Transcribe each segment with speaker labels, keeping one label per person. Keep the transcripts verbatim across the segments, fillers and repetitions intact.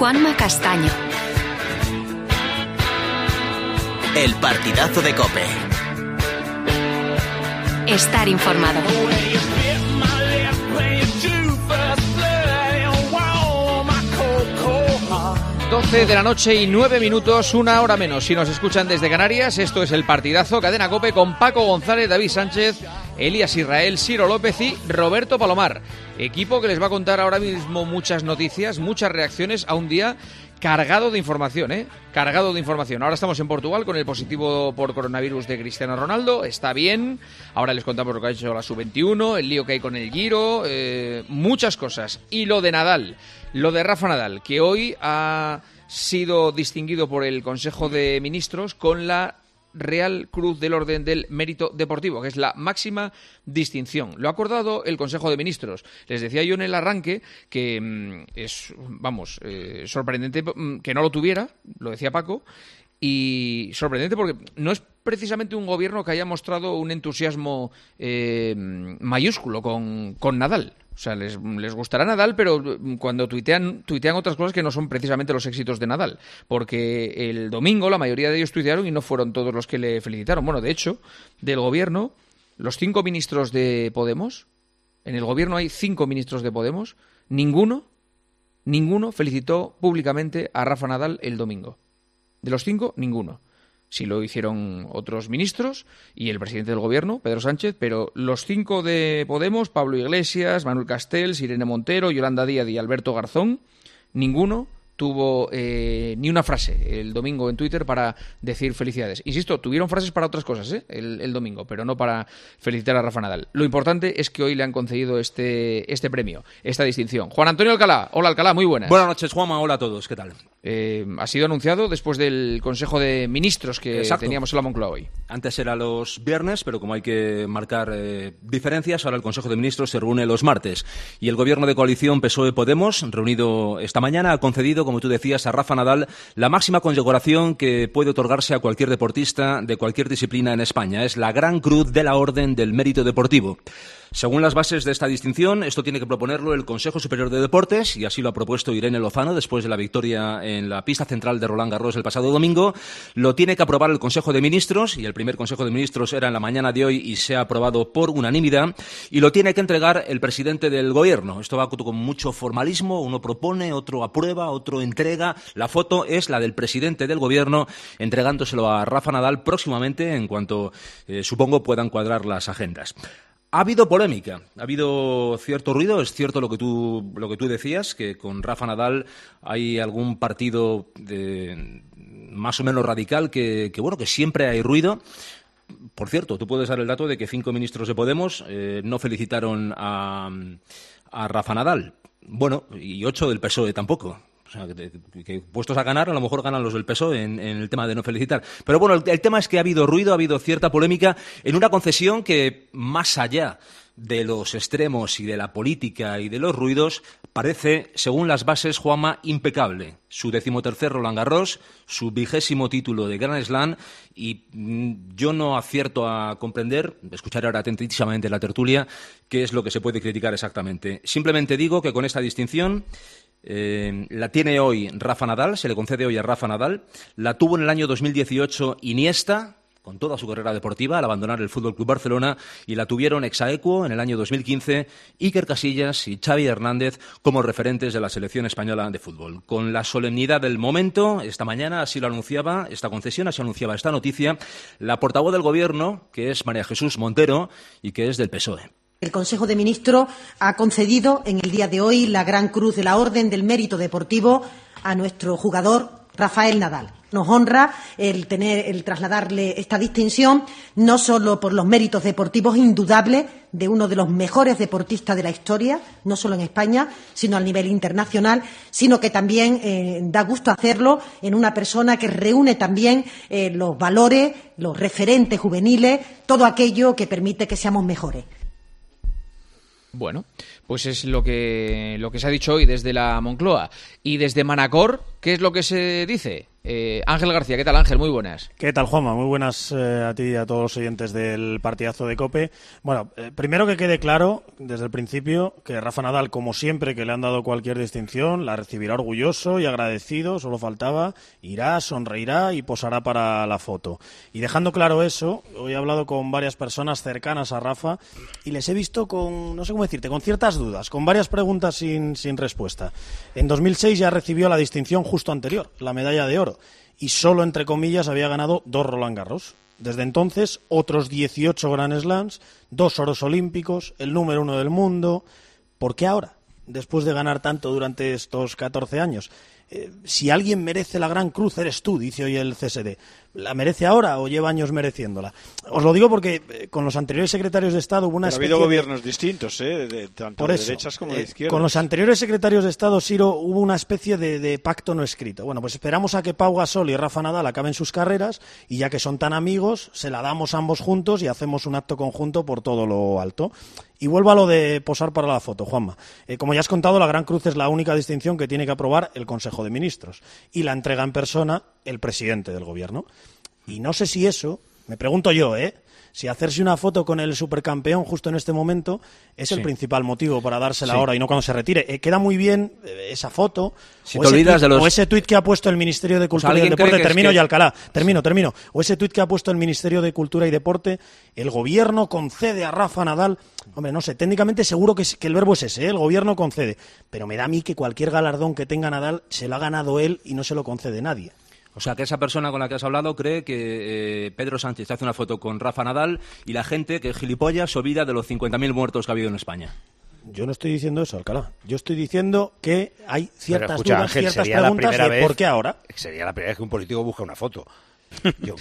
Speaker 1: Juanma Castaño.
Speaker 2: El partidazo de COPE.
Speaker 1: Estar informado.
Speaker 3: doce de la noche y nueve minutos, una hora menos. Si nos escuchan desde Canarias, esto es el partidazo, Cadena COPE, con Paco González, David Sánchez, Elías Israel, Ciro López y Roberto Palomar. Equipo que les va a contar ahora mismo muchas noticias, muchas reacciones a un día cargado de información, ¿eh? Cargado de información. Ahora estamos en Portugal con el positivo por coronavirus de Cristiano Ronaldo. Está bien. Ahora les contamos lo que ha hecho la sub veintiuno, el lío que hay con el Giro, eh, muchas cosas. Y lo de Nadal, lo de Rafa Nadal, que hoy ha sido distinguido por el Consejo de Ministros con la Real Cruz del Orden del Mérito Deportivo, que es la máxima distinción. Lo ha acordado el Consejo de Ministros. Les decía yo en el arranque que mmm, es, vamos, eh, sorprendente que no lo tuviera, lo decía Paco, y sorprendente porque no es precisamente un gobierno que haya mostrado un entusiasmo eh, mayúsculo con, con Nadal. O sea, les, les gustará Nadal, pero cuando tuitean, tuitean otras cosas que no son precisamente los éxitos de Nadal. Porque el domingo la mayoría de ellos tuitearon y no fueron todos los que le felicitaron. Bueno, de hecho, del gobierno, los cinco ministros de Podemos, en el gobierno hay cinco ministros de Podemos, ninguno, ninguno felicitó públicamente a Rafa Nadal el domingo. De los cinco, ninguno. Sí lo hicieron otros ministros y el presidente del gobierno, Pedro Sánchez, pero los cinco de Podemos, Pablo Iglesias, Manuel Castells, Irene Montero, Yolanda Díaz y Alberto Garzón, ninguno tuvo eh, ni una frase el domingo en Twitter para decir felicidades. Insisto, tuvieron frases para otras cosas ¿eh? el, el domingo, pero no para felicitar a Rafa Nadal. Lo importante es que hoy le han concedido este, este premio, esta distinción. Juan Antonio Alcalá. Hola, Alcalá, muy buenas.
Speaker 4: Buenas noches, Juanma. Hola a todos. ¿Qué tal?
Speaker 3: Eh, ha sido anunciado después del Consejo de Ministros que
Speaker 4: Exacto.
Speaker 3: teníamos en la Moncloa hoy.
Speaker 4: Antes era los viernes, pero como hay que marcar eh, diferencias, ahora el Consejo de Ministros se reúne los martes. Y el Gobierno de coalición P S O E-Podemos, reunido esta mañana, ha concedido, como tú decías, a Rafa Nadal la máxima condecoración que puede otorgarse a cualquier deportista de cualquier disciplina en España. Es la Gran Cruz de la Orden del Mérito Deportivo. Según las bases de esta distinción, esto tiene que proponerlo el Consejo Superior de Deportes, y así lo ha propuesto Irene Lozano después de la victoria en la pista central de Roland Garros el pasado domingo. Lo tiene que aprobar el Consejo de Ministros, y el primer Consejo de Ministros era en la mañana de hoy y se ha aprobado por unanimidad, y lo tiene que entregar el presidente del Gobierno. Esto va con mucho formalismo, uno propone, otro aprueba, otro entrega. La foto es la del presidente del Gobierno entregándoselo a Rafa Nadal próximamente, en cuanto, eh, supongo, puedan cuadrar las agendas. Ha habido polémica, ha habido cierto ruido. Es cierto lo que tú, lo que tú decías, que con Rafa Nadal hay algún partido de, más o menos radical que, que, bueno, que siempre hay ruido. Por cierto, tú puedes dar el dato de que cinco ministros de Podemos eh, no felicitaron a, a Rafa Nadal. Bueno, y ocho del P S O E tampoco. O sea, que, que puestos a ganar, a lo mejor ganan los del P S O E en, en el tema de no felicitar. Pero bueno, el, el tema es que ha habido ruido, ha habido cierta polémica en una concesión que, más allá de los extremos y de la política y de los ruidos, parece, según las bases, Juanma, impecable. Su decimotercer Roland Garros, su vigésimo título de Grand Slam, y mmm, yo no acierto a comprender, escucharé ahora atentísimamente la tertulia, qué es lo que se puede criticar exactamente. Simplemente digo que con esta distinción Eh, la tiene hoy Rafa Nadal, se le concede hoy a Rafa Nadal. La tuvo en el año dos mil dieciocho Iniesta, con toda su carrera deportiva, al abandonar el F C Barcelona, y la tuvieron ex aequo en el año dos mil quince Iker Casillas y Xavi Hernández como referentes de la selección española de fútbol. Con la solemnidad del momento, esta mañana así lo anunciaba, esta concesión, así anunciaba esta noticia, la portavoz del Gobierno, que es María Jesús Montero y que es del P S O E.
Speaker 5: El Consejo de Ministros ha concedido en el día de hoy la Gran Cruz de la Orden del Mérito Deportivo a nuestro jugador Rafael Nadal. Nos honra el tener, el trasladarle esta distinción, no solo por los méritos deportivos indudables de uno de los mejores deportistas de la historia, no solo en España, sino a nivel internacional, sino que también eh, da gusto hacerlo en una persona que reúne también eh, los valores, los referentes juveniles, todo aquello que permite que seamos mejores.
Speaker 3: Bueno, pues es lo que lo que se ha dicho hoy desde la Moncloa. Y desde Manacor, ¿qué es lo que se dice? Eh, Ángel García, ¿qué tal, Ángel? Muy buenas.
Speaker 6: ¿Qué tal, Juanma? Muy buenas eh, a ti y a todos los oyentes del partidazo de COPE. Bueno, eh, primero que quede claro desde el principio que Rafa Nadal, como siempre que le han dado cualquier distinción, la recibirá orgulloso y agradecido, solo faltaba, irá, sonreirá y posará para la foto. Y dejando claro eso, hoy he hablado con varias personas cercanas a Rafa y les he visto con, no sé cómo decirte, con ciertas dudas, con varias preguntas sin, sin respuesta. En dos mil seis ya recibió la distinción justo anterior, la medalla de oro. Y solo, entre comillas, había ganado dos Roland Garros. Desde entonces, otros dieciocho Grand Slams, dos oros olímpicos, el número uno del mundo. ¿Por qué ahora? Después de ganar tanto durante estos catorce años. Eh, si alguien merece la Gran Cruz, eres tú, dice hoy el C S D. ¿La merece ahora o lleva años mereciéndola? Os lo digo porque eh, con los anteriores secretarios de Estado hubo una
Speaker 7: Pero
Speaker 6: especie
Speaker 7: ha habido gobiernos
Speaker 6: de...
Speaker 7: distintos, ¿eh? De, tanto
Speaker 6: Por
Speaker 7: de
Speaker 6: eso,
Speaker 7: derechas como
Speaker 6: eh,
Speaker 7: de izquierdas.
Speaker 6: Con los anteriores secretarios de Estado, Siro, hubo una especie de, de pacto no escrito. Bueno, pues esperamos a que Pau Gasol y Rafa Nadal acaben sus carreras y ya que son tan amigos, se la damos ambos juntos y hacemos un acto conjunto por todo lo alto. Y vuelvo a lo de posar para la foto, Juanma. Eh, como ya has contado, la Gran Cruz es la única distinción que tiene que aprobar el Consejo de Ministros y la entrega en persona el presidente del Gobierno. Y no sé si eso, me pregunto yo, ¿eh? Si hacerse una foto con el supercampeón justo en este momento es sí. el principal motivo para dársela sí. ahora y no cuando se retire. Eh, queda muy bien eh, esa foto
Speaker 4: si
Speaker 6: o,
Speaker 4: te
Speaker 6: ese
Speaker 4: olvidas
Speaker 6: tuit,
Speaker 4: de los...
Speaker 6: o ese tuit que ha puesto el Ministerio de Cultura
Speaker 4: pues
Speaker 6: y Deporte. Termino
Speaker 4: que...
Speaker 6: y Alcalá. Termino, sí. termino. O ese tuit que ha puesto el Ministerio de Cultura y Deporte. El Gobierno concede a Rafa Nadal... Hombre, no sé, técnicamente seguro que, es, que el verbo es ese, ¿eh? El Gobierno concede. Pero me da a mí que cualquier galardón que tenga Nadal se lo ha ganado él y no se lo concede nadie.
Speaker 4: O sea, que esa persona con la que has hablado cree que eh, Pedro Sánchez hace una foto con Rafa Nadal y la gente, que es gilipollas, se olvida de los cincuenta mil muertos que ha habido en España.
Speaker 6: Yo no estoy diciendo eso, Alcalá. Yo estoy diciendo que hay ciertas
Speaker 8: Pero escucha,
Speaker 6: dudas,
Speaker 8: Ángel,
Speaker 6: ciertas
Speaker 8: sería
Speaker 6: preguntas
Speaker 8: la primera
Speaker 6: de
Speaker 8: vez,
Speaker 6: por qué ahora.
Speaker 8: Sería la primera vez que un político busca una foto. Yo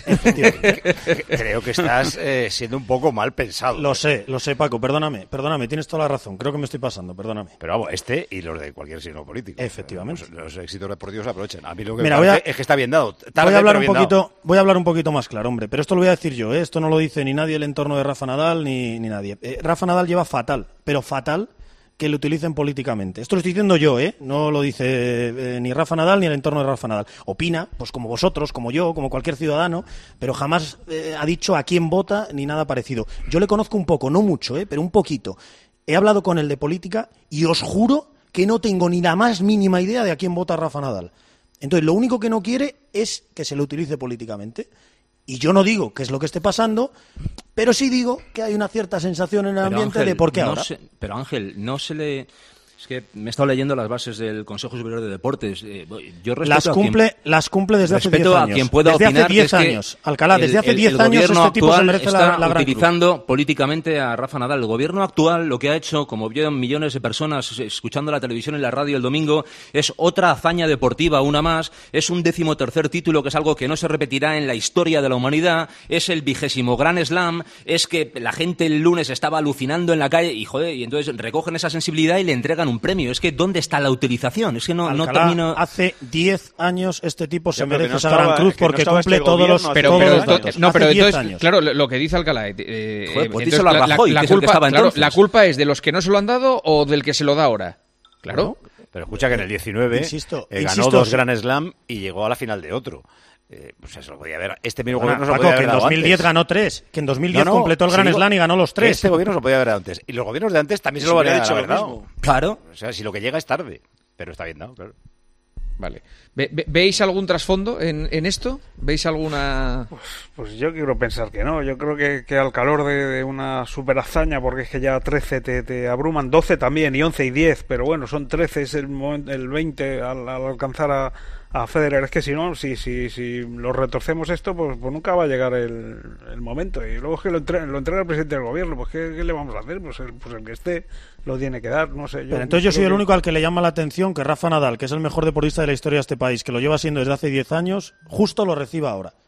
Speaker 8: creo que estás eh, siendo un poco mal pensado.
Speaker 6: Lo sé, lo sé, Paco, perdóname, perdóname, tienes toda la razón, creo que me estoy pasando, perdóname.
Speaker 8: Pero vamos, este y los de cualquier signo político.
Speaker 6: Efectivamente.
Speaker 8: Los, los éxitos deportivos aprovechen. A mí lo que
Speaker 6: Mira,
Speaker 8: me parece
Speaker 6: a,
Speaker 8: es que está bien dado. Tarde,
Speaker 6: voy a hablar un
Speaker 8: bien
Speaker 6: poquito,
Speaker 8: dado.
Speaker 6: voy a hablar un poquito más claro, hombre, pero esto lo voy a decir yo, ¿eh? Esto no lo dice ni nadie el entorno de Rafa Nadal ni, ni nadie. Eh, Rafa Nadal lleva fatal, pero fatal que lo utilicen políticamente. Esto lo estoy diciendo yo, ¿eh? No lo dice eh, ni Rafa Nadal ni el entorno de Rafa Nadal. Opina, pues como vosotros, como yo, como cualquier ciudadano, pero jamás eh, ha dicho a quién vota ni nada parecido. Yo le conozco un poco, no mucho, ¿eh? Pero un poquito. He hablado con él de política y os juro que no tengo ni la más mínima idea de a quién vota Rafa Nadal. Entonces, lo único que no quiere es que se le utilice políticamente. Y yo no digo que es lo que esté pasando, pero sí digo que hay una cierta sensación en el
Speaker 4: pero
Speaker 6: ambiente
Speaker 4: Ángel,
Speaker 6: de por qué
Speaker 4: no
Speaker 6: ahora.
Speaker 4: Se, pero Ángel, no se le... Es que me he estado leyendo las bases del Consejo Superior de Deportes. Eh, yo respeto
Speaker 6: las cumple, a quien, las cumple desde hace diez años.
Speaker 4: A quien pueda
Speaker 6: desde
Speaker 4: opinar
Speaker 6: hace diez
Speaker 4: que es
Speaker 6: años. Alcalá, desde hace
Speaker 4: el,
Speaker 6: diez
Speaker 4: el
Speaker 6: años este tipo se merece
Speaker 4: está
Speaker 6: la, la Gran
Speaker 4: utilizando
Speaker 6: Cruz.
Speaker 4: políticamente a Rafa Nadal. El gobierno actual lo que ha hecho, como vieron millones de personas escuchando la televisión y la radio el domingo, es otra hazaña deportiva, una más. Es un decimotercer título, que es algo que no se repetirá en la historia de la humanidad. Es el vigésimo Grand Slam. Es que la gente el lunes estaba alucinando en la calle y, joder, y entonces recogen esa sensibilidad y le entregan un premio. Es que ¿dónde está la utilización? Es que no,
Speaker 6: Alcalá,
Speaker 4: no termino...
Speaker 6: hace diez años este tipo se
Speaker 7: ya,
Speaker 6: merece
Speaker 7: no
Speaker 6: esa
Speaker 7: estaba,
Speaker 6: Gran Cruz porque
Speaker 7: no
Speaker 6: cumple
Speaker 7: este
Speaker 6: todos los,
Speaker 3: pero,
Speaker 6: todos
Speaker 3: pero,
Speaker 6: los datos.
Speaker 3: No, pero
Speaker 6: hace
Speaker 3: entonces,
Speaker 6: años.
Speaker 3: claro, lo que dice Alcalá... Eh,
Speaker 4: Joder, pues
Speaker 3: entonces,
Speaker 4: díselo a
Speaker 3: la,
Speaker 4: Rajoy,
Speaker 3: la,
Speaker 4: que es el que
Speaker 3: culpa,
Speaker 4: estaba
Speaker 3: claro,
Speaker 4: entonces.
Speaker 3: la culpa es de los que no se lo han dado o del que se lo da ahora. Claro.
Speaker 6: Bueno,
Speaker 8: pero escucha que en el diecinueve
Speaker 6: insisto,
Speaker 8: eh, ganó
Speaker 6: insisto,
Speaker 8: dos
Speaker 6: sí.
Speaker 8: Grand Slam y llegó a la final de otro. Eh, pues eso lo podía haber. Este mismo
Speaker 6: Bueno,
Speaker 8: gobierno se lo
Speaker 6: Paco,
Speaker 8: podía
Speaker 6: que
Speaker 8: haber
Speaker 6: en
Speaker 8: dado
Speaker 6: dos mil diez
Speaker 8: antes.
Speaker 6: ganó tres, que en dos mil diez
Speaker 8: no, no,
Speaker 6: completó el
Speaker 8: si
Speaker 6: Grand
Speaker 8: digo,
Speaker 6: Slam y ganó los tres.
Speaker 8: Este gobierno se lo podía haber dado antes. Y los gobiernos de antes también se lo
Speaker 7: hubiera
Speaker 8: podían
Speaker 7: dicho
Speaker 8: haber
Speaker 7: lo
Speaker 8: dado.
Speaker 7: mismo.
Speaker 4: Claro.
Speaker 8: O sea, si lo que llega es tarde. Pero está bien dado, claro.
Speaker 3: Vale. ¿Ve, ve, ¿Veis algún trasfondo en, en esto? ¿Veis alguna...?
Speaker 9: Pues, pues yo quiero pensar que no. Yo creo que, que al calor de, de una super hazaña, porque es que ya trece te, te abruman, doce también, y once y diez, pero bueno, son trece, es el, momento, el veinte al, al alcanzar a, a Federer. Es que si no, si, si, si lo retorcemos esto, pues, pues nunca va a llegar el, el momento. Y luego es que lo entrega, lo entrega el presidente del gobierno, pues ¿qué, qué le vamos a hacer? Pues el, pues el que esté lo tiene que dar, no sé. Yo,
Speaker 6: Pero entonces yo soy
Speaker 9: que...
Speaker 6: el único al que le llama la atención que Rafa Nadal, que es el mejor deportista de la historia de este país, que lo lleva siendo desde hace diez años, justo lo reciba ahora.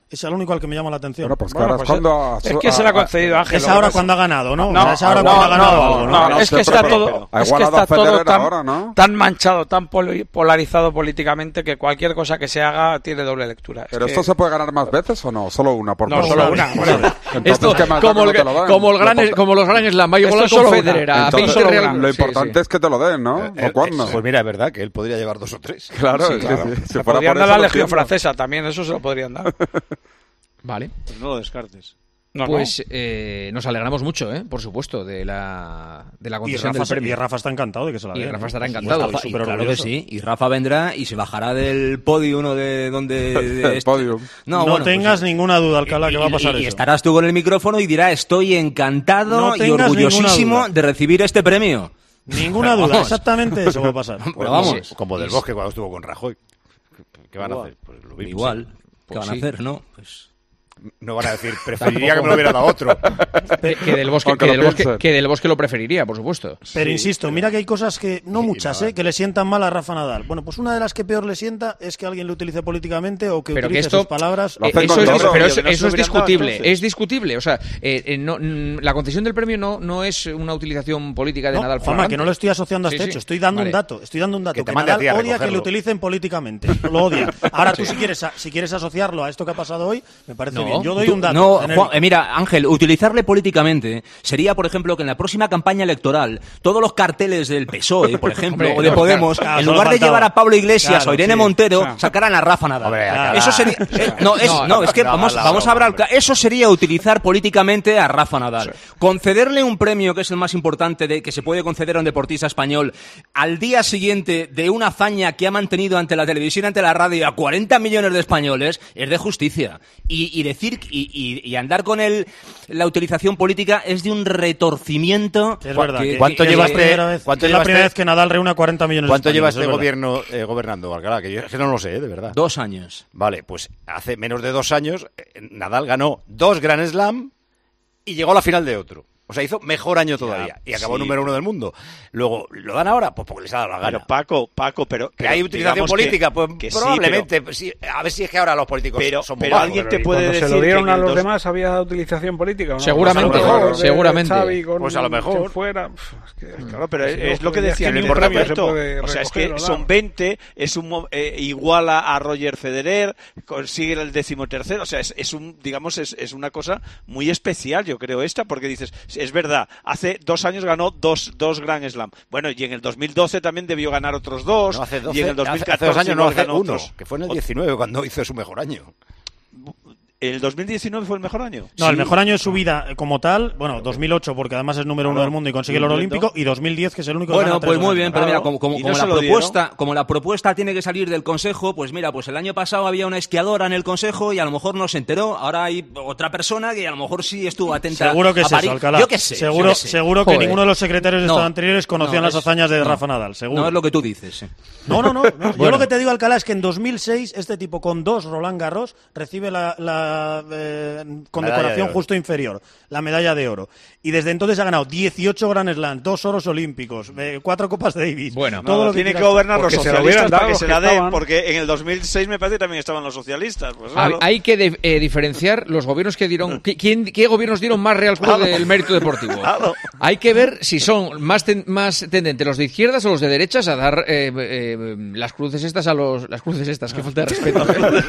Speaker 6: Es el único al que me llama la atención.
Speaker 7: Bueno, pues
Speaker 9: Bueno,
Speaker 7: claro,
Speaker 9: pues
Speaker 7: es cuando...
Speaker 9: es que se le ha concedido a Ángel.
Speaker 6: Es
Speaker 9: lo que
Speaker 6: ahora
Speaker 9: pasa-
Speaker 6: cuando ha ganado, ¿no?
Speaker 9: No,
Speaker 6: O sea, es ahora
Speaker 7: no,
Speaker 6: cuando ha ganado
Speaker 9: no,
Speaker 6: algo, ¿no?
Speaker 9: no,
Speaker 7: No,
Speaker 9: es que
Speaker 7: siempre,
Speaker 9: está
Speaker 7: pero
Speaker 9: todo,
Speaker 7: ha
Speaker 9: es que
Speaker 7: igualado
Speaker 9: está
Speaker 7: a
Speaker 9: todo
Speaker 7: Federer
Speaker 9: tan,
Speaker 7: ahora, ¿no?
Speaker 9: tan manchado, tan poli- polarizado políticamente que cualquier cosa que se haga tiene doble lectura. Es
Speaker 7: ¿Pero
Speaker 9: que-
Speaker 7: esto se puede ganar más veces o no? ¿Solo una por
Speaker 9: No,
Speaker 7: persona?
Speaker 9: solo una. Bueno,
Speaker 7: Entonces,
Speaker 3: Esto,
Speaker 7: ¿qué más da
Speaker 3: como,
Speaker 7: que no
Speaker 3: el,
Speaker 7: te lo den?
Speaker 3: como, el gran,
Speaker 7: Lo import-
Speaker 3: como los Grand Slam, va
Speaker 9: Esto
Speaker 3: igualado
Speaker 9: es solo
Speaker 3: con
Speaker 9: una.
Speaker 3: Federer a
Speaker 7: Entonces,
Speaker 3: veinte Real.
Speaker 7: lo
Speaker 3: Sí,
Speaker 7: importante
Speaker 3: sí.
Speaker 7: es que te lo den, ¿no?
Speaker 8: Eh,
Speaker 7: ¿O cuándo?
Speaker 8: Pues mira, es verdad que él podría llevar dos o tres.
Speaker 7: Claro,
Speaker 3: Sí,
Speaker 7: sí,
Speaker 3: claro.
Speaker 7: sí. Si
Speaker 9: Le
Speaker 7: fuera
Speaker 9: podrían
Speaker 7: por
Speaker 9: dar
Speaker 7: eso,
Speaker 9: la
Speaker 7: lo
Speaker 9: Legión
Speaker 7: entiendo.
Speaker 9: Francesa, también eso se lo podrían dar.
Speaker 3: Vale.
Speaker 10: Pues no lo descartes.
Speaker 9: No,
Speaker 3: Pues eh, nos alegramos mucho, ¿eh? Por supuesto, de la, de la
Speaker 6: Y
Speaker 3: concesión
Speaker 6: Rafa,
Speaker 3: del premio.
Speaker 6: y Rafa está encantado de que se la
Speaker 3: Y
Speaker 6: den.
Speaker 3: Rafa
Speaker 6: ¿eh?
Speaker 3: estará
Speaker 6: Por
Speaker 3: encantado.
Speaker 6: supuesto,
Speaker 4: Rafa, y
Speaker 6: súper
Speaker 4: claro que
Speaker 6: orgulloso.
Speaker 4: sí, y Rafa vendrá y se bajará del podio uno de donde... de
Speaker 7: El
Speaker 4: este-
Speaker 7: podium.
Speaker 6: No,
Speaker 4: bueno,
Speaker 6: tengas
Speaker 4: pues,
Speaker 6: ninguna duda, Alcalá, que va a
Speaker 4: y-
Speaker 6: pasar
Speaker 4: y, y
Speaker 6: eso.
Speaker 4: estarás tú con el micrófono y dirá, estoy encantado
Speaker 6: No
Speaker 4: y
Speaker 6: tengas
Speaker 4: orgullosísimo
Speaker 6: ninguna duda.
Speaker 4: de recibir este premio.
Speaker 6: Ninguna
Speaker 4: Pero
Speaker 6: duda,
Speaker 4: vamos.
Speaker 6: exactamente eso va a pasar.
Speaker 4: Pero vamos.
Speaker 8: Como, como del Bosque cuando estuvo con Rajoy. ¿Qué, qué van a hacer? Pues lo mismo.
Speaker 4: Igual. ¿Qué
Speaker 3: Pues
Speaker 4: van
Speaker 3: sí.
Speaker 4: a hacer, no? Pues...
Speaker 8: No van a decir, preferiría que me lo hubiera dado otro.
Speaker 3: Que, que del bosque,
Speaker 7: Aunque
Speaker 3: que,
Speaker 7: lo
Speaker 3: del bosque,
Speaker 7: piensen.
Speaker 3: que del Bosque lo preferiría, por supuesto.
Speaker 6: Pero insisto, mira que hay cosas que, no muchas, ¿eh? que le sientan mal a Rafa Nadal. Bueno, pues una de las que peor le sienta es que alguien lo utilice políticamente o que
Speaker 3: Pero que
Speaker 6: utilice
Speaker 3: esto,
Speaker 6: sus palabras.
Speaker 7: Lo
Speaker 3: eh,
Speaker 7: hacen
Speaker 3: eso
Speaker 7: con
Speaker 3: es,
Speaker 7: todo.
Speaker 3: pero
Speaker 10: Que
Speaker 3: eso,
Speaker 10: no se
Speaker 3: eso es
Speaker 10: hubieran dado,
Speaker 3: discutible,
Speaker 10: entonces.
Speaker 3: es discutible. O sea, eh, eh, no, mm, la concesión del premio no, no es una utilización política de
Speaker 6: No,
Speaker 3: Nadal.
Speaker 6: Juanma, que no lo estoy asociando a
Speaker 3: Sí,
Speaker 6: este
Speaker 3: sí.
Speaker 6: hecho. Estoy dando
Speaker 3: Vale.
Speaker 6: un dato. Estoy dando un dato.
Speaker 8: Que
Speaker 6: Que,
Speaker 8: te mande a ti
Speaker 6: Nadal
Speaker 8: a
Speaker 6: odia que
Speaker 8: recogerlo.
Speaker 6: lo utilicen políticamente. Lo odia. Ahora tú si quieres, a- si quieres asociarlo a esto que ha pasado hoy, me parece
Speaker 3: No,
Speaker 6: bien. Yo doy
Speaker 4: Tú-
Speaker 6: un dato.
Speaker 4: No,
Speaker 6: genérico.
Speaker 4: Juan- eh, mira, Ángel, utilizarle políticamente sería, por ejemplo, que en la próxima campaña electoral todos los carteles del P S O E, por ejemplo,
Speaker 3: Hombre,
Speaker 4: o de
Speaker 3: no,
Speaker 4: Podemos,
Speaker 6: claro,
Speaker 4: en
Speaker 6: solo
Speaker 4: lugar de
Speaker 6: faltaba.
Speaker 4: llevar a Pablo Iglesias
Speaker 6: Claro,
Speaker 4: o Irene
Speaker 6: sí.
Speaker 4: Montero,
Speaker 6: Claro.
Speaker 4: sacaran a Rafa Nadal.
Speaker 8: Hombre,
Speaker 6: Claro.
Speaker 4: Eso sería, eh, no, es,
Speaker 3: No,
Speaker 4: no, es que
Speaker 8: no,
Speaker 4: vamos,
Speaker 8: la
Speaker 4: vamos a
Speaker 8: broma,
Speaker 4: hablar, cla- eso sería utilizar políticamente a Rafa Nadal. Concederle un premio que es el más importante de, que se puede conceder a un deportista español al día siguiente de una hazaña que ha mantenido ante la televisión, ante la radio a cuarenta millones de españoles, es de justicia. Y, y decir, y, y- y andar con el, la utilización política es de un retorcimiento.
Speaker 6: Es verdad.
Speaker 4: que-
Speaker 6: que-
Speaker 8: ¿Cuánto
Speaker 6: que es
Speaker 8: llevaste-
Speaker 6: la primera vez,
Speaker 8: cuánto
Speaker 6: que es la
Speaker 8: llevaste-
Speaker 6: primera vez que Nadal reúne a cuarenta millones
Speaker 8: ¿Cuánto
Speaker 6: de
Speaker 8: lleva
Speaker 6: españoles,
Speaker 8: este
Speaker 6: es verdad.
Speaker 8: gobierno eh, gobernando, Alcalá? Que yo es que no lo sé, eh, de verdad.
Speaker 4: Dos años.
Speaker 8: Vale, pues hace menos de dos años eh, Nadal ganó dos Grand Slam y llegó a la final de otro. O sea, hizo mejor año todavía y acabó
Speaker 10: sí.
Speaker 8: número uno del mundo. Luego, ¿lo dan ahora? Pues porque les ha dado la gana.
Speaker 10: Pero Paco, Paco, pero...
Speaker 8: ¿Que
Speaker 10: pero
Speaker 8: hay utilización
Speaker 10: digamos
Speaker 8: política?
Speaker 10: que-
Speaker 8: pues
Speaker 10: que sí,
Speaker 8: probablemente. Sí, a ver si es que ahora los políticos
Speaker 10: Pero-
Speaker 8: son muy
Speaker 10: pero
Speaker 8: malos.
Speaker 10: alguien
Speaker 9: Pero
Speaker 10: te
Speaker 9: ¿y
Speaker 10: puede
Speaker 9: cuando se
Speaker 10: decir
Speaker 9: lo dieron
Speaker 10: que
Speaker 9: a
Speaker 10: en el
Speaker 9: los
Speaker 10: dos-
Speaker 9: demás había utilización política, ¿o no?
Speaker 3: Seguramente,
Speaker 9: Pues a lo mejor, de-
Speaker 3: seguramente.
Speaker 9: de Xavi con
Speaker 8: Pues a lo mejor.
Speaker 9: quien fuera, pf, es que,
Speaker 10: Claro, pero
Speaker 9: si
Speaker 10: es,
Speaker 9: no,
Speaker 10: es lo que
Speaker 9: pues,
Speaker 10: decía
Speaker 9: es que
Speaker 10: el
Speaker 9: ni por premio se
Speaker 10: Roberto.
Speaker 9: puede
Speaker 10: O sea, es
Speaker 9: recoger
Speaker 10: que
Speaker 9: o dar.
Speaker 10: son veinte, es un mo- eh, iguala a Roger Federer, consigue el decimotercero. O sea, es, es un, digamos, es, es una cosa muy especial, yo creo, esta, porque dices, es verdad, hace dos años ganó dos, dos Grand Slam. Bueno, y en el dos mil doce también debió ganar otros dos.
Speaker 8: No, hace, doce,
Speaker 10: y en el dos
Speaker 8: hace-
Speaker 10: mil
Speaker 8: hace
Speaker 10: catorce
Speaker 8: dos años no,
Speaker 10: igual
Speaker 8: hace
Speaker 10: ganó
Speaker 8: uno,
Speaker 10: otros.
Speaker 8: que fue en el diecinueve cuando hizo su mejor año.
Speaker 10: ¿El dos mil diecinueve fue el mejor año?
Speaker 6: No, el mejor año de su vida eh, como tal, bueno, dos mil ocho porque además es número uno del mundo y consigue el oro olímpico, y dos mil diez que es el único que
Speaker 4: Bueno,
Speaker 6: gana
Speaker 4: pues
Speaker 6: tres
Speaker 4: muy
Speaker 6: Grand
Speaker 4: bien,
Speaker 6: Slam.
Speaker 4: pero mira,
Speaker 10: Claro.
Speaker 4: como, como,
Speaker 10: Y
Speaker 4: como
Speaker 10: no
Speaker 4: la
Speaker 10: se lo
Speaker 4: propuesta, como la propuesta tiene que salir del Consejo, pues mira, pues el año pasado había una esquiadora en el Consejo y a lo mejor no se enteró, ahora hay otra persona que a lo mejor sí estuvo atenta
Speaker 6: Seguro que
Speaker 4: a
Speaker 6: es
Speaker 4: París.
Speaker 6: eso, Alcalá.
Speaker 4: Yo qué sé.
Speaker 6: Seguro,
Speaker 4: yo qué sé.
Speaker 6: seguro que
Speaker 3: Joder.
Speaker 6: ninguno de los secretarios de
Speaker 4: No,
Speaker 6: Estado anteriores conocían
Speaker 4: no,
Speaker 6: las
Speaker 4: es-
Speaker 6: hazañas de
Speaker 4: no.
Speaker 6: Rafa Nadal, seguro.
Speaker 4: No es lo que tú dices. eh.
Speaker 6: No, no, no. no. Yo
Speaker 3: Bueno.
Speaker 6: lo que te digo, Alcalá, es que en dos mil seis este tipo con dos Roland Garros recibe la, la eh, condecoración
Speaker 8: de oro.
Speaker 6: justo inferior, la medalla de oro. Y desde entonces ha ganado dieciocho Grand Slam, dos oros olímpicos, eh, cuatro Copas Davis.
Speaker 3: Bueno.
Speaker 6: todo
Speaker 10: No,
Speaker 6: lo que
Speaker 10: tiene que
Speaker 6: quieras.
Speaker 10: gobernar los
Speaker 9: Porque se lo
Speaker 10: socialistas
Speaker 9: hubieran dado
Speaker 10: para que
Speaker 9: los
Speaker 10: se
Speaker 9: que
Speaker 10: la den,
Speaker 9: estaban.
Speaker 10: porque en el dos mil seis me parece que también estaban los socialistas. Pues,
Speaker 3: Hay,
Speaker 10: claro.
Speaker 3: hay que de- eh, diferenciar los gobiernos que dieron. ¿qui- quién- ¿Qué gobiernos dieron más Real Cruz del mérito deportivo?
Speaker 10: Claro.
Speaker 3: Hay que ver si son más, ten- más tendentes los de izquierdas o los de derechas a dar eh, eh, las cruces estas a los. Las cruces estas, que falta de respeto.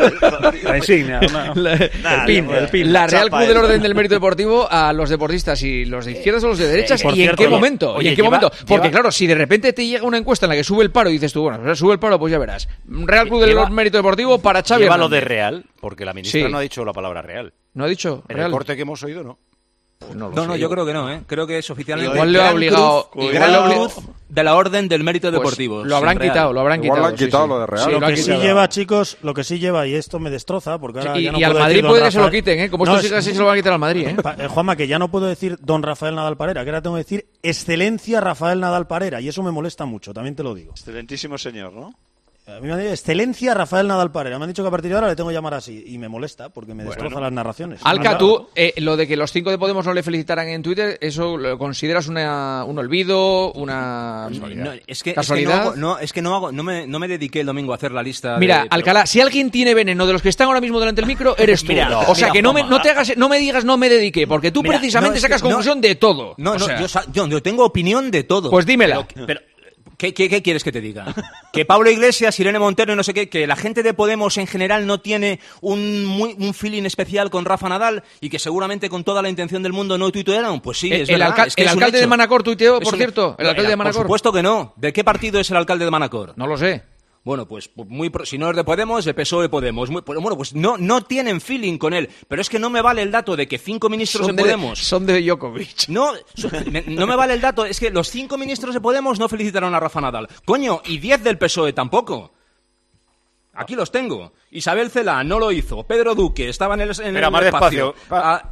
Speaker 9: La insignia, una-
Speaker 3: La,
Speaker 10: Nah,
Speaker 3: el pin,
Speaker 10: bueno,
Speaker 3: el pin.
Speaker 10: la
Speaker 3: La Real
Speaker 10: chapa
Speaker 3: Cruz del
Speaker 10: esa.
Speaker 3: Orden del Mérito Deportivo a los deportistas y los de izquierdas o los de derechas.
Speaker 6: Por
Speaker 3: ¿Y en
Speaker 6: cierto,
Speaker 3: qué
Speaker 6: oye,
Speaker 3: momento?
Speaker 4: oye,
Speaker 3: ¿Y en qué
Speaker 4: lleva-
Speaker 3: momento? Porque
Speaker 4: lleva-
Speaker 3: claro, si de repente te llega una encuesta en la que sube el paro y dices tú, bueno, pues sube el paro, pues ya verás. Real Cruz del
Speaker 8: Lleva-
Speaker 3: Mérito Deportivo para Xavi
Speaker 8: Lleva lo de
Speaker 3: Hernández.
Speaker 8: real, porque la ministra
Speaker 3: Sí.
Speaker 8: no ha dicho la palabra real.
Speaker 3: ¿No ha dicho?
Speaker 8: En
Speaker 3: Real.
Speaker 8: el corte que hemos oído, no.
Speaker 3: Pues no, lo
Speaker 4: No,
Speaker 3: sé.
Speaker 4: no, yo creo que no, ¿eh? Creo que es oficialmente.
Speaker 3: Igual le ha
Speaker 4: Gran
Speaker 3: obligado-
Speaker 4: Cruz,
Speaker 3: igual
Speaker 4: Gran
Speaker 3: le ha obli-
Speaker 4: Cruz de la Orden del Mérito
Speaker 3: Pues
Speaker 4: Deportivo.
Speaker 3: lo habrán
Speaker 4: sin Real.
Speaker 3: quitado, lo habrán
Speaker 7: Igual
Speaker 3: quitado.
Speaker 7: lo han quitado lo de Real.
Speaker 3: Sí,
Speaker 6: Lo
Speaker 3: lo han
Speaker 6: que sí
Speaker 3: quitado.
Speaker 6: lleva, chicos, lo que sí lleva, y esto me destroza, porque ahora
Speaker 3: Sí,
Speaker 6: ya
Speaker 3: y,
Speaker 6: no
Speaker 3: y al
Speaker 6: puedo
Speaker 3: Madrid
Speaker 6: decir don
Speaker 3: puede que se lo
Speaker 6: Rafael-
Speaker 3: quiten, ¿eh? Como
Speaker 6: No,
Speaker 3: esto
Speaker 6: es-
Speaker 3: siga así, se lo van a quitar al Madrid, ¿eh?
Speaker 6: Pa- eh, Juanma, que ya no puedo decir don Rafael Nadal Parera, que ahora tengo que decir excelencia Rafael Nadal Parera, y eso me molesta mucho, también te lo digo.
Speaker 10: Excelentísimo señor, ¿no?
Speaker 6: A mí me han dicho excelencia Rafael Nadal Parera. Me han dicho que a partir de ahora le tengo que llamar así. Y me molesta porque me destroza bueno. las narraciones.
Speaker 3: Alca, tú, eh, lo de que los cinco de Podemos no le felicitaran en Twitter, ¿eso lo consideras una, un olvido, una
Speaker 4: no, es que,
Speaker 3: casualidad?
Speaker 4: Es que, no, hago, no, es que no, hago, no, me, no me dediqué el domingo a hacer la lista.
Speaker 3: Mira,
Speaker 4: de,
Speaker 3: Alcalá, pero... si alguien tiene veneno de los que están ahora mismo delante del micro, eres tú. Mira, no, o sea, mira, que no me, no, te hagas, no me digas no me dediqué, porque tú mira, precisamente no, sacas que, conclusión no, de todo.
Speaker 4: No,
Speaker 3: o
Speaker 4: no,
Speaker 3: sea,
Speaker 4: yo, yo, yo tengo opinión de todo.
Speaker 3: Pues dímela.
Speaker 4: Pero, pero, ¿Qué, qué, ¿Qué quieres que te diga? Que Pablo Iglesias, Irene Montero y no sé qué, que la gente de Podemos en general no tiene un, muy, un feeling especial con Rafa Nadal y que seguramente con toda la intención del mundo no tuitearon. Pues sí,
Speaker 3: el,
Speaker 4: es verdad.
Speaker 3: El, alca
Speaker 4: es que
Speaker 3: el
Speaker 4: es
Speaker 3: alcalde de Manacor tuiteó, por
Speaker 4: un...
Speaker 3: cierto. El alcalde de Manacor.
Speaker 4: Por supuesto que no. ¿De qué partido es el alcalde de Manacor?
Speaker 3: No lo sé.
Speaker 4: Bueno, pues muy pro, si no es de Podemos, de P S O E Podemos. Muy, bueno, pues no, no tienen feeling con él. Pero es que no me vale el dato de que cinco ministros
Speaker 3: son
Speaker 4: de,
Speaker 3: de
Speaker 4: Podemos...
Speaker 3: Son de Djokovic.
Speaker 4: No, me, no me vale el dato. Es que los cinco ministros de Podemos no felicitaron a Rafa Nadal. Coño, y diez del P S O E tampoco. Aquí los tengo. Isabel Cela no lo hizo. Pedro Duque estaba en el, en
Speaker 8: Mira,
Speaker 4: el
Speaker 8: más
Speaker 4: espacio.
Speaker 8: Ah.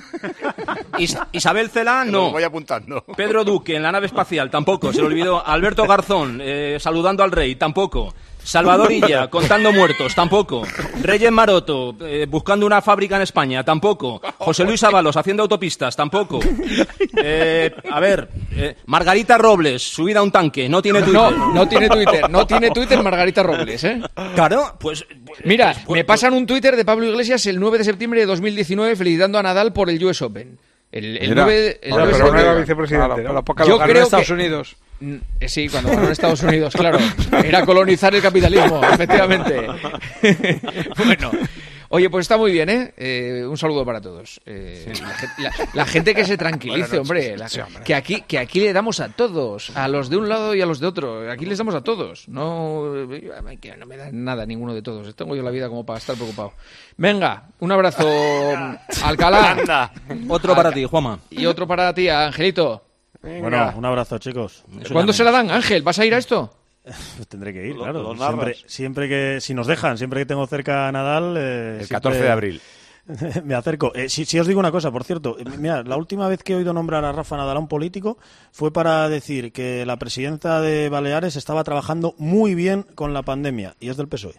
Speaker 4: Is, Isabel Cela no.
Speaker 8: Lo voy apuntando.
Speaker 4: Pedro Duque en la nave espacial tampoco. Se le olvidó. Alberto Garzón eh, saludando al rey tampoco. Salvador Illa contando muertos tampoco. Reyes Maroto eh, buscando una fábrica en España tampoco. José Luis Ábalos haciendo autopistas tampoco. Eh, a ver, eh, Margarita Robles subida a un tanque no tiene Twitter.
Speaker 3: No, no tiene Twitter. No tiene Twitter Margarita Robles, ¿eh?
Speaker 4: Claro, pues...
Speaker 3: Mira,
Speaker 4: pues, pues,
Speaker 3: me pasan un Twitter de Pablo Iglesias el nueve de septiembre de dos mil diecinueve felicitando a Nadal por el U S Open. El, el nueve, el
Speaker 9: no,
Speaker 3: nueve
Speaker 9: pero no era vicepresidente,
Speaker 3: claro,
Speaker 9: ¿no?
Speaker 3: Yo creo
Speaker 9: en Estados
Speaker 3: que,
Speaker 9: Unidos.
Speaker 3: Sí, cuando ganó en Estados Unidos, claro. Era colonizar el capitalismo, efectivamente. Bueno, oye, pues está muy bien, ¿eh? eh un saludo para todos. Eh, sí. la, la, la gente que se tranquilice, hombre, la, sí, hombre. Que aquí, que aquí le damos a todos, a los de un lado y a los de otro. Aquí les damos a todos. No, no me da nada ninguno de todos. Tengo yo la vida como para estar preocupado. Venga, un abrazo, Alcalá.
Speaker 8: Anda.
Speaker 4: Otro para ti, Juanma.
Speaker 3: Y otro para ti, Angelito.
Speaker 6: Venga. Bueno, un abrazo, chicos.
Speaker 3: ¿Cuándo se la dan, Ángel? ¿Vas a ir a esto?
Speaker 6: Pues tendré que ir, lo, claro. Lo siempre, siempre que, si nos dejan, siempre que tengo cerca a Nadal... Eh,
Speaker 8: el
Speaker 6: siempre,
Speaker 8: catorce de abril.
Speaker 6: Me acerco. Eh, si, si os digo una cosa, por cierto, eh, mira, la última vez que he oído nombrar a Rafa Nadal a un político fue para decir que la presidenta de Baleares estaba trabajando muy bien con la pandemia, y es del P S O E.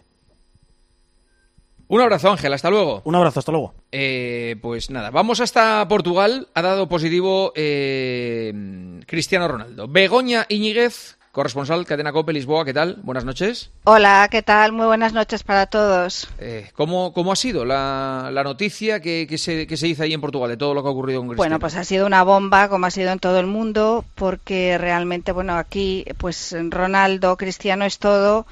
Speaker 3: Un abrazo, Ángel, hasta luego.
Speaker 6: Un abrazo, hasta luego.
Speaker 3: Eh, pues nada, vamos hasta Portugal. Ha dado positivo eh, Cristiano Ronaldo. Begoña Iñiguez, corresponsal, Cadena COPE, Lisboa, ¿qué tal? Buenas noches.
Speaker 11: Hola, ¿qué tal? Muy buenas noches para todos.
Speaker 3: Eh, ¿cómo, ¿Cómo ha sido la, la noticia que, que, se, que se hizo ahí en Portugal de todo lo que ha ocurrido con Cristiano?
Speaker 11: Bueno, pues ha sido una bomba, como ha sido en todo el mundo, porque realmente, bueno, aquí, pues Ronaldo, Cristiano es todo.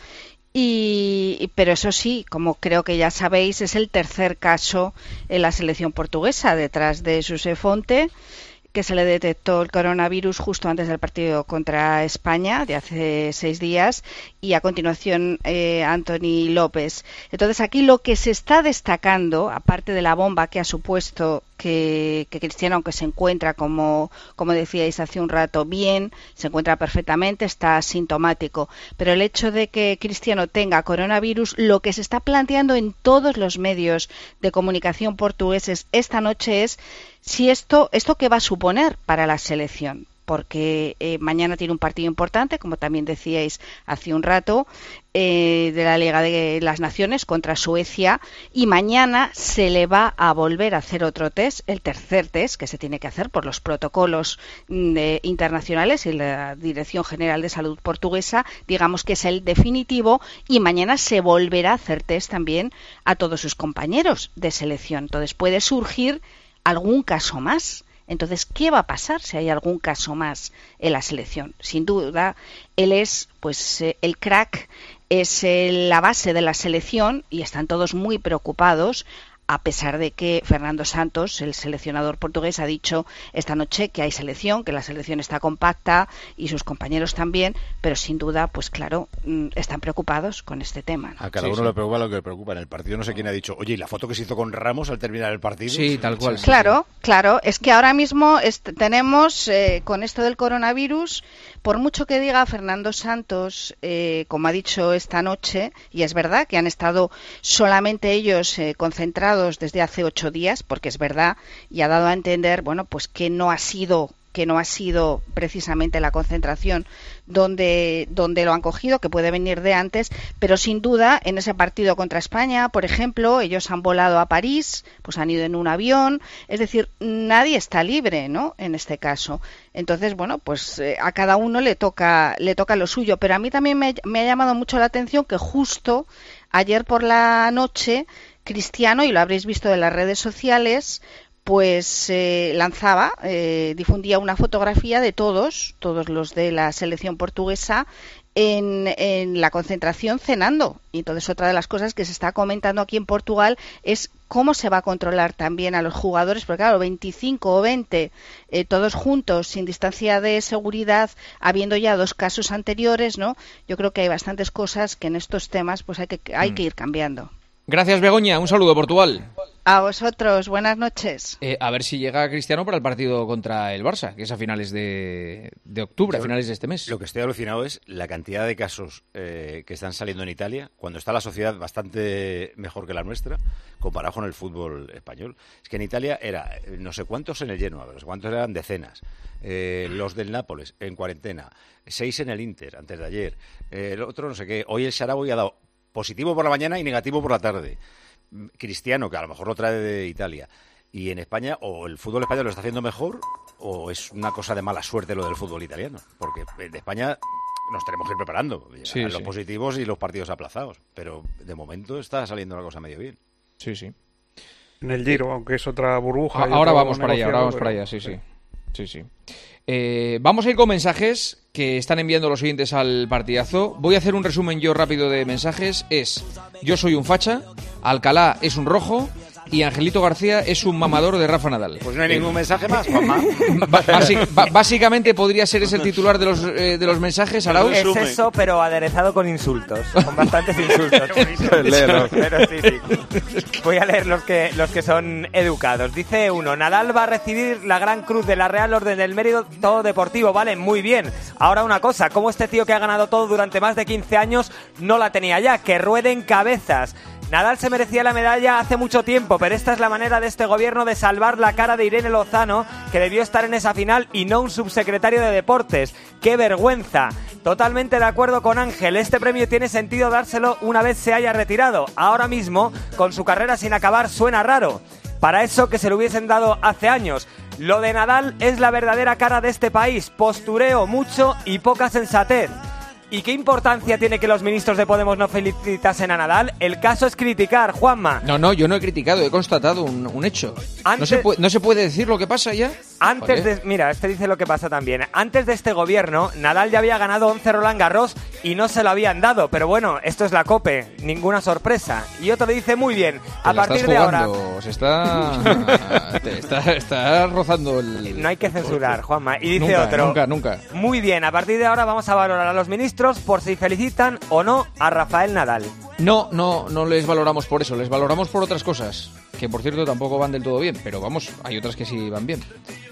Speaker 11: Y, pero eso sí, como creo que ya sabéis, es el tercer caso en la selección portuguesa, detrás de Xosé Fonte, que se le detectó el coronavirus justo antes del partido contra España de hace seis días, y a continuación eh, Anthony López. Entonces aquí lo que se está destacando, aparte de la bomba que ha supuesto que, que Cristiano, aunque se encuentra, como, como decíais hace un rato, bien, se encuentra perfectamente, está asintomático, pero el hecho de que Cristiano tenga coronavirus, lo que se está planteando en todos los medios de comunicación portugueses esta noche es si esto, esto qué va a suponer para la selección, porque eh, mañana tiene un partido importante, como también decíais hace un rato, eh, de la Liga de las Naciones contra Suecia, y mañana se le va a volver a hacer otro test, el tercer test que se tiene que hacer por los protocolos eh, internacionales y la Dirección General de Salud portuguesa, digamos que es el definitivo, y mañana se volverá a hacer test también a todos sus compañeros de selección. Entonces puede surgir algún caso más. Entonces, ¿qué va a pasar si hay algún caso más en la selección? Sin duda, él es pues eh, el crack, es eh, la base de la selección, y están todos muy preocupados, a pesar de que Fernando Santos, el seleccionador portugués, ha dicho esta noche que hay selección, que la selección está compacta y sus compañeros también, pero sin duda, pues claro, están preocupados con este tema, ¿no?
Speaker 8: A cada sí, uno sí. le preocupa lo que le preocupa. En el partido no sé quién ha dicho, oye, ¿y la foto que se hizo con Ramos al terminar el partido?
Speaker 3: Sí, tal cual.
Speaker 11: Claro, claro, es que ahora mismo est- tenemos, eh, con esto del coronavirus, por mucho que diga Fernando Santos, eh, como ha dicho esta noche, y es verdad que han estado solamente ellos eh, concentrados desde hace ocho días, porque es verdad, y ha dado a entender, bueno, pues que no ha sido que no ha sido precisamente la concentración donde, donde lo han cogido, que puede venir de antes, pero sin duda en ese partido contra España, por ejemplo, ellos han volado a París, pues han ido en un avión, es decir, nadie está libre, ¿no?, en este caso. Entonces, bueno, pues eh, a cada uno le toca, le toca lo suyo, pero a mí también me, me ha llamado mucho la atención que justo ayer por la noche Cristiano, y lo habréis visto en las redes sociales, pues eh, lanzaba, eh, difundía una fotografía de todos, todos los de la selección portuguesa en, en la concentración cenando. Y entonces otra de las cosas que se está comentando aquí en Portugal es cómo se va a controlar también a los jugadores, porque claro, veinticinco o veinte eh, todos juntos, sin distancia de seguridad, habiendo ya dos casos anteriores, ¿no? Yo creo que hay bastantes cosas que en estos temas pues hay que, hay que ir cambiando.
Speaker 3: Gracias, Begoña. Un saludo, Portugal.
Speaker 11: A vosotros, buenas noches.
Speaker 3: Eh, a ver si llega Cristiano para el partido contra el Barça, que es a finales de, de octubre, a finales de este mes.
Speaker 8: Lo que estoy alucinado es la cantidad de casos eh, que están saliendo en Italia, cuando está la sociedad bastante mejor que la nuestra, comparado con el fútbol español. Es que en Italia era no sé cuántos en el Genoa, no sé cuántos eran decenas. Eh, los del Nápoles en cuarentena, seis en el Inter antes de ayer, eh, el otro no sé qué. Hoy el Sarawi ha dado positivo por la mañana y negativo por la tarde. Cristiano, que a lo mejor lo trae de Italia. Y en España, o el fútbol español lo está haciendo mejor, o es una cosa de mala suerte lo del fútbol italiano. Porque en España nos tenemos que ir preparando. Sí, los sí. positivos y los partidos aplazados. Pero de momento está saliendo la cosa medio bien.
Speaker 3: Sí, sí.
Speaker 9: En el Giro, aunque es otra burbuja.
Speaker 3: Ahora vamos para allá, ahora vamos para allá, sí, sí. Sí, sí. Eh, vamos a ir con mensajes que están enviando los oyentes al partidazo. Voy a hacer un resumen yo rápido de mensajes. Es: yo soy un facha, Alcalá es un rojo y Angelito García es un mamador de Rafa Nadal.
Speaker 8: Pues no hay ningún mensaje más, Juanma.
Speaker 3: Básicamente podría ser ese el titular de los, eh, de los mensajes, Arauz.
Speaker 12: Es eso, pero aderezado con insultos, con bastantes insultos. Pero sí, sí. Voy a leer los que, los que son educados. Dice uno: Nadal va a recibir la Gran Cruz de la Real Orden del Mérito Deportivo. Vale, muy bien. Ahora una cosa, ¿cómo este tío que ha ganado todo durante más de quince años no la tenía ya? Que rueden cabezas. Nadal se merecía la medalla hace mucho tiempo, pero esta es la manera de este gobierno de salvar la cara de Irene Lozano, que debió estar en esa final y no un subsecretario de Deportes. ¡Qué vergüenza! Totalmente de acuerdo con Ángel, este premio tiene sentido dárselo una vez se haya retirado. Ahora mismo, con su carrera sin acabar, suena raro. Para eso que se lo hubiesen dado hace años. Lo de Nadal es la verdadera cara de este país, postureo mucho y poca sensatez. ¿Y qué importancia tiene que los ministros de Podemos no felicitasen a Nadal? El caso es criticar, Juanma.
Speaker 3: No, no, yo no he criticado, he constatado un, un hecho. Antes, ¿No, se puede, ¿No se puede decir lo que pasa ya?
Speaker 12: Antes de, mira, este dice lo que pasa también. Antes de este gobierno, Nadal ya había ganado once Roland Garros y no se lo habían dado. Pero bueno, esto es la COPE, ninguna sorpresa. Y otro le dice, muy bien, a partir de ahora...
Speaker 3: Se está, está, está rozando el...
Speaker 12: No hay que censurar, Juanma. Y dice
Speaker 3: nunca,
Speaker 12: otro...
Speaker 3: Nunca, nunca.
Speaker 12: Muy bien, a partir de ahora vamos a valorar a los ministros por si felicitan o no a Rafael Nadal.
Speaker 3: No, no, no les valoramos por eso, les valoramos por otras cosas, que por cierto tampoco van del todo bien, pero vamos, hay otras que sí van bien.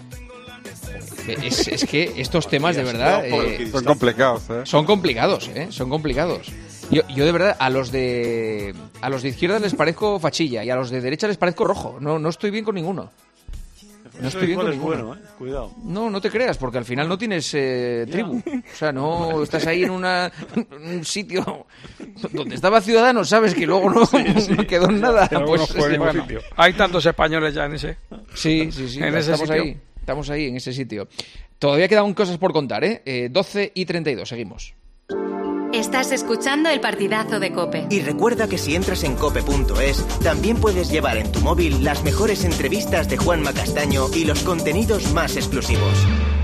Speaker 3: Es, es que estos temas de verdad
Speaker 7: eh, son complicados, ¿eh?
Speaker 3: Son complicados, ¿eh? Son complicados. Yo, yo de verdad a los de a los de izquierda les parezco fachilla y a los de derecha les parezco rojo. No, no estoy bien con ninguno. No estoy bien con ninguno.
Speaker 10: Bueno, ¿eh? Cuidado.
Speaker 3: No, no te creas, porque al final no tienes eh, tribu. O sea, no estás ahí en una, un sitio donde estaba Ciudadanos, sabes que luego no, sí, sí. no quedó en nada. Pues,
Speaker 9: no este, bueno. Hay tantos españoles ya en ese.
Speaker 3: Sí, sí, sí.
Speaker 9: En ese
Speaker 3: estamos
Speaker 9: sitio.
Speaker 3: ahí. Estamos ahí en ese sitio. Todavía quedan cosas por contar, ¿eh? eh doce y treinta y dos, seguimos.
Speaker 1: Estás escuchando el partidazo de COPE.
Speaker 2: Y recuerda que si entras en cope punto es, también puedes llevar en tu móvil las mejores entrevistas de Juanma Castaño y los contenidos más exclusivos.